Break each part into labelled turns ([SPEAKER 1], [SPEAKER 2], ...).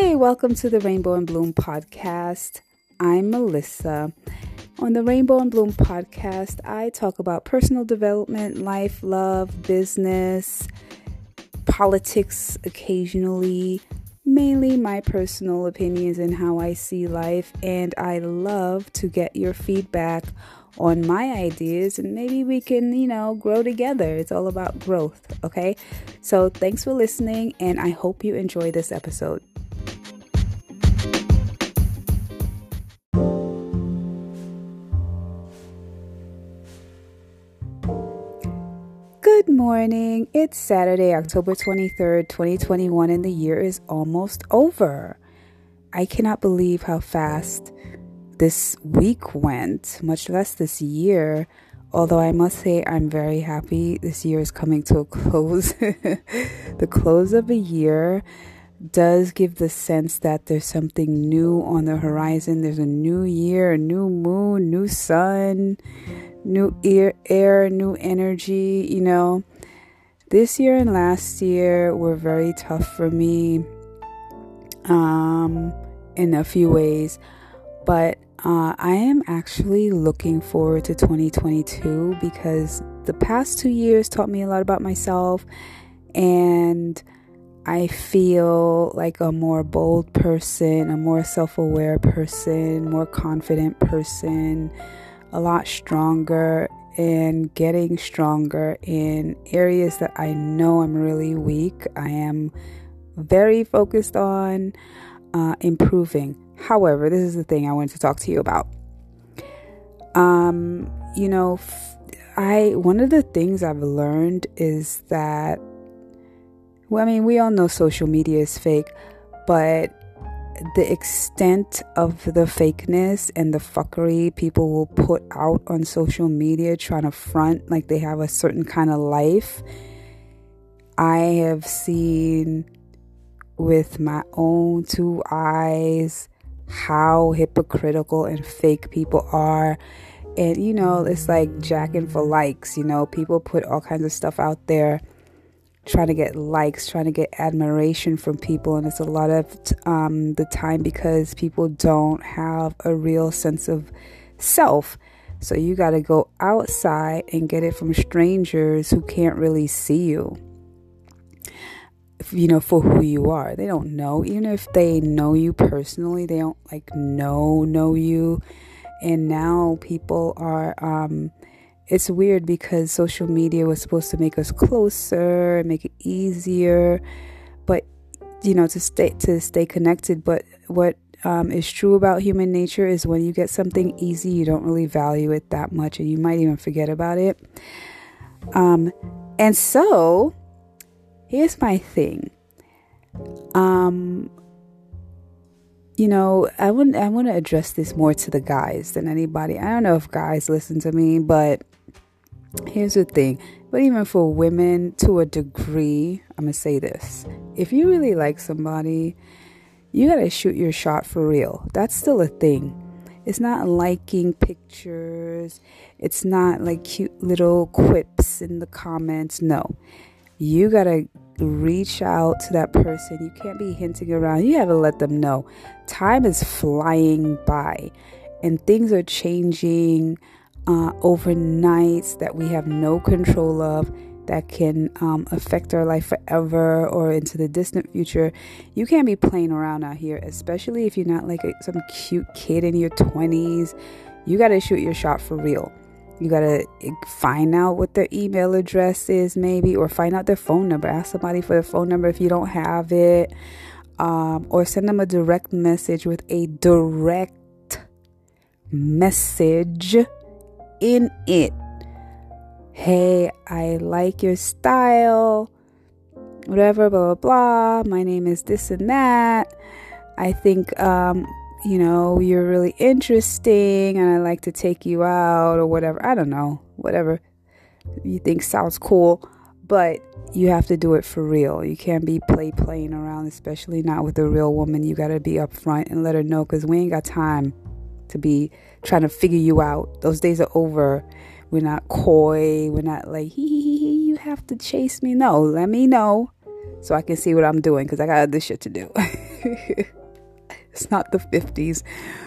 [SPEAKER 1] Hey, welcome to the Rainbow and Bloom podcast. I'm Melissa. On the Rainbow and Bloom podcast, I talk about personal development, life, love, business, politics occasionally, mainly my personal opinions and how I see life. And I love to get your feedback on my ideas and maybe we can, grow together. It's all about growth, okay? So thanks for listening and I hope you enjoy this episode. Good morning. It's Saturday, October 23rd, 2021, and the year is almost over. I cannot believe how fast this week went, much less this year. Although I must say I'm very happy this year is coming to a close. The close of a year does give the sense that there's something new on the horizon. There's a new year, a new moon, new sun, new air, new energy. This year and last year were very tough for me in a few ways, but I am actually looking forward to 2022 because the past 2 years taught me a lot about myself, and I feel like a more bold person, a more self-aware person, more confident person, a lot stronger and getting stronger in areas that I know I'm really weak. I am very focused on improving. However, this is the thing I wanted to talk to you about. One of the things I've learned is that, we all know social media is fake, but the extent of the fakeness and the fuckery people will put out on social media trying to front like they have a certain kind of life, I have seen with my own two eyes how hypocritical and fake people are. And it's like jacking for likes. People put all kinds of stuff out there trying to get likes, trying to get admiration from people, and it's a lot of the time because people don't have a real sense of self. So you got to go outside and get it from strangers who can't really see you, for who you are. They don't know. Even if they know you personally, they don't know you. And now people are it's weird because social media was supposed to make us closer and make it easier, but to stay connected. But what is true about human nature is when you get something easy, you don't really value it that much, and you might even forget about it. And so here's my thing. I want to address this more to the guys than anybody. I don't know if guys listen to me, but here's the thing. But even for women, to a degree, I'm going to say this. If you really like somebody, you got to shoot your shot for real. That's still a thing. It's not liking pictures. It's not like cute little quips in the comments. No. You got to reach out to that person. You can't be hinting around. You have to let them know. Time is flying by and things are changing overnight that we have no control of, that can affect our life forever or into the distant future. You can't be playing around out here, especially if you're not like some cute kid in your 20s. You got to shoot your shot for real. You got to find out what their email address is, maybe, or find out their phone number. Ask somebody for their phone number if you don't have it, or send them a direct message with a direct message in it. Hey, I like your style, whatever, blah, blah, blah. My name is this and that. I think, you're really interesting and I like to take you out or whatever. I don't know, whatever you think sounds cool, but you have to do it for real. You can't be playing around, especially not with a real woman. You got to be upfront and let her know, because we ain't got time to be trying to figure you out. Those days are over. We're not coy. We're not like, you have to chase me. No, let me know so I can see what I'm doing, because I got other shit to do. It's not the 50s.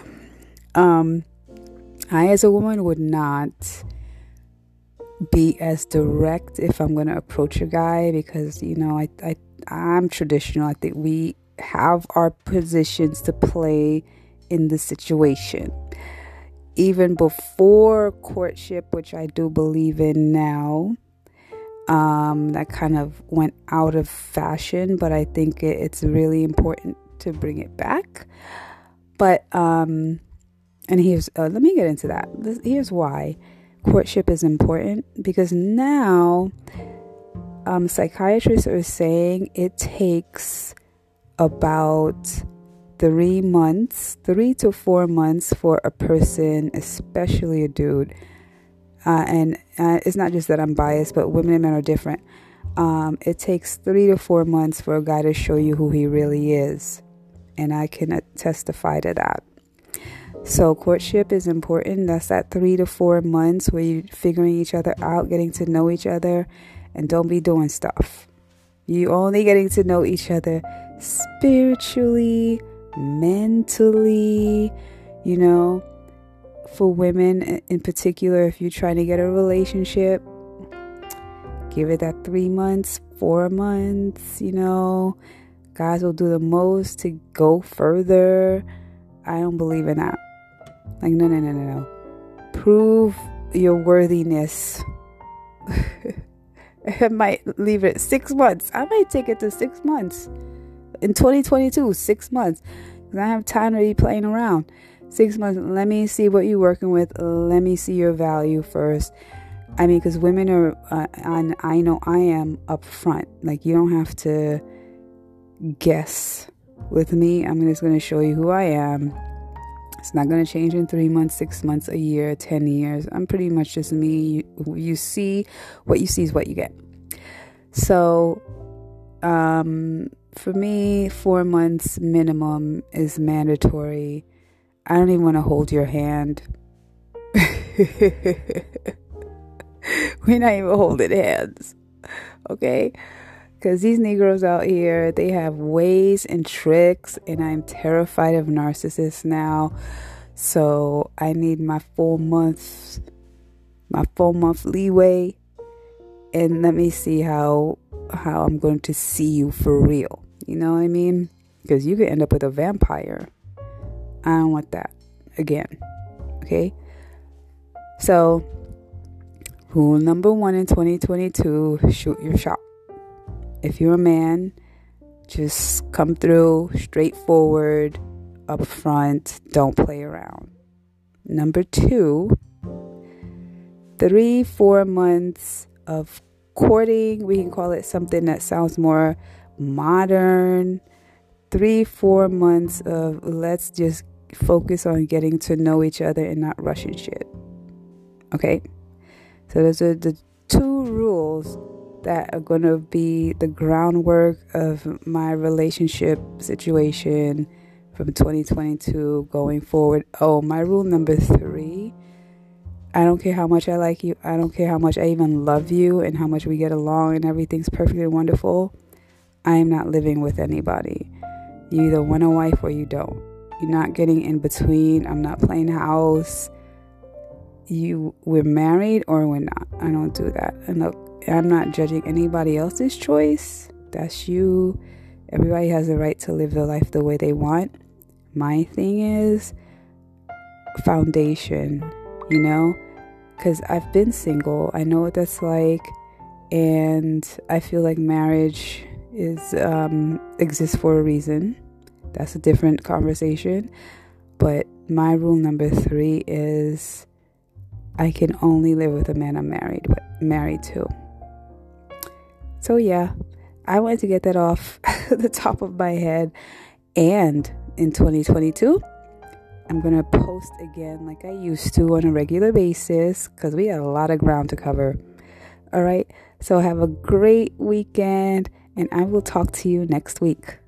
[SPEAKER 1] I, as a woman, would not be as direct if I'm going to approach a guy because, I'm traditional. I think we have our positions to play in the situation. Even before courtship, which I do believe in now, that kind of went out of fashion, but I think it's really important to bring it back. But, and here's, let me get into that. Here's why courtship is important, because now, psychiatrists are saying it takes about 3 to 4 months for a person, especially a dude. And it's not just that I'm biased, but women and men are different. It takes 3 to 4 months for a guy to show you who he really is. And I can testify to that. So courtship is important. That's that 3 to 4 months where you're figuring each other out, getting to know each other, and don't be doing stuff. You only getting to know each other spiritually, mentally, for women in particular. If you're trying to get a relationship, give it that 3 months, 4 months, guys will do the most to go further. I don't believe in that. Like, no. Prove your worthiness. I might leave it 6 months. I might take it to 6 months. In 2022, 6 months. Because I have time to be playing around. 6 months. Let me see what you're working with. Let me see your value first. I mean, because women are, and I know I am upfront. Like, you don't have to guess with me. I'm just going to show you who I am. It's not going to change in 3 months, 6 months, a year, 10 years. I'm pretty much just me. You see, what you see is what you get. So, for me, 4 months minimum is mandatory. I don't even want to hold your hand. We're not even holding hands. Okay? Because these Negroes out here, they have ways and tricks, and I'm terrified of narcissists now. So I need my 4 month leeway, and let me see how I'm going to see you for real. You know what I mean? Because you could end up with a vampire. I don't want that again. Okay? So, rule number 1 in 2022, shoot your shot. If you're a man, just come through straightforward, upfront, don't play around. Number 2, 3-4 months of courting. We can call it something that sounds more modern. 3-4 months of let's just focus on getting to know each other and not rushing shit. Okay? So those are the 2 rules that are going to be the groundwork of my relationship situation from 2022 going forward. Oh, my rule number 3, I don't care how much I like you. I don't care how much I even love you and how much we get along and everything's perfectly wonderful. I am not living with anybody. You either want a wife or you don't. You're not getting in between. I'm not playing house. We're married or we're not. I don't do that. And look, I'm not judging anybody else's choice. That's you. Everybody has the right to live their life the way they want. My thing is foundation, because I've been single. I know what that's like, and I feel like marriage exists for a reason. That's a different conversation. But my rule number 3 is I can only live with a man I'm married to. So yeah, I wanted to get that off the top of my head. And in 2022, I'm going to post again like I used to on a regular basis because we got a lot of ground to cover. All right. So have a great weekend, and I will talk to you next week.